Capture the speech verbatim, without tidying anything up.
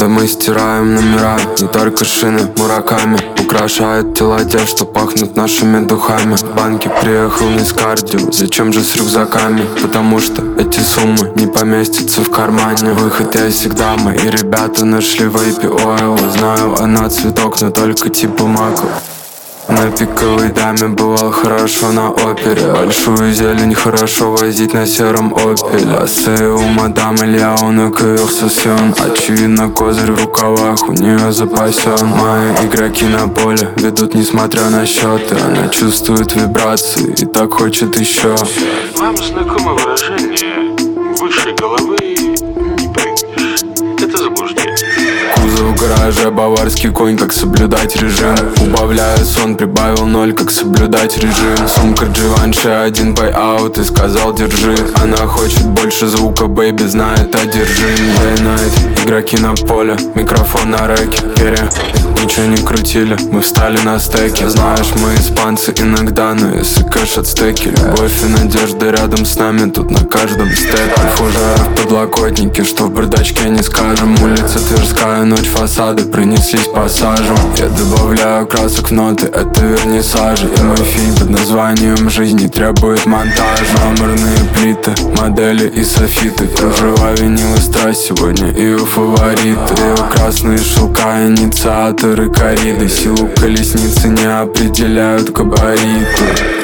Это мы стираем номера, не только шины мураками. Украшают тела тех, что пахнут нашими духами. В банке приехал не с кардио, зачем же с рюкзаками? Потому что эти суммы не поместятся в кармане. Выход я всегда, мои ребята нашли вейпи ойл. Знаю, она цветок, но только типа маку. На пиковой даме бывал хорошо на опере. Большую зелень хорошо возить на сером опеле. Асея у мадам Илья, он и конверсасьон. Очевидно, козырь в рукавах у нее запасен. Мои игроки на поле ведут несмотря на счеты. Она чувствует вибрации и так хочет еще. Вам знакомо выражение «выше головы не прыгнешь»? Это заблуждение. В гараже баварский конь, как соблюдать режим. Убавляя сон, прибавил ноль, как соблюдать режим. Сумка Givenchy, один buy-out и сказал держи. Она хочет больше звука, бэйби знает, одержим. Day night, игроки на поле, микрофон на рэке. Перья, ничего не крутили, мы встали на стеки. Знаешь, мы испанцы иногда, но если кэш от стеки. Любовь и надежда рядом с нами, тут на каждом степе. Фужер в подлокотнике, что в бардачке не скажем. Улица Тверская, ночь, фасады пронеслись пассажем. Я добавляю красок в ноты, это вернисажи. И мой фильм под названием «Жизнь» требует монтажа. Мраморные плиты, модели и софиты. Кружева, винилы, страсть сегодня ее фавориты. Ее красные шелка, инициаторы кориды. Силу колесницы не определяют габариты.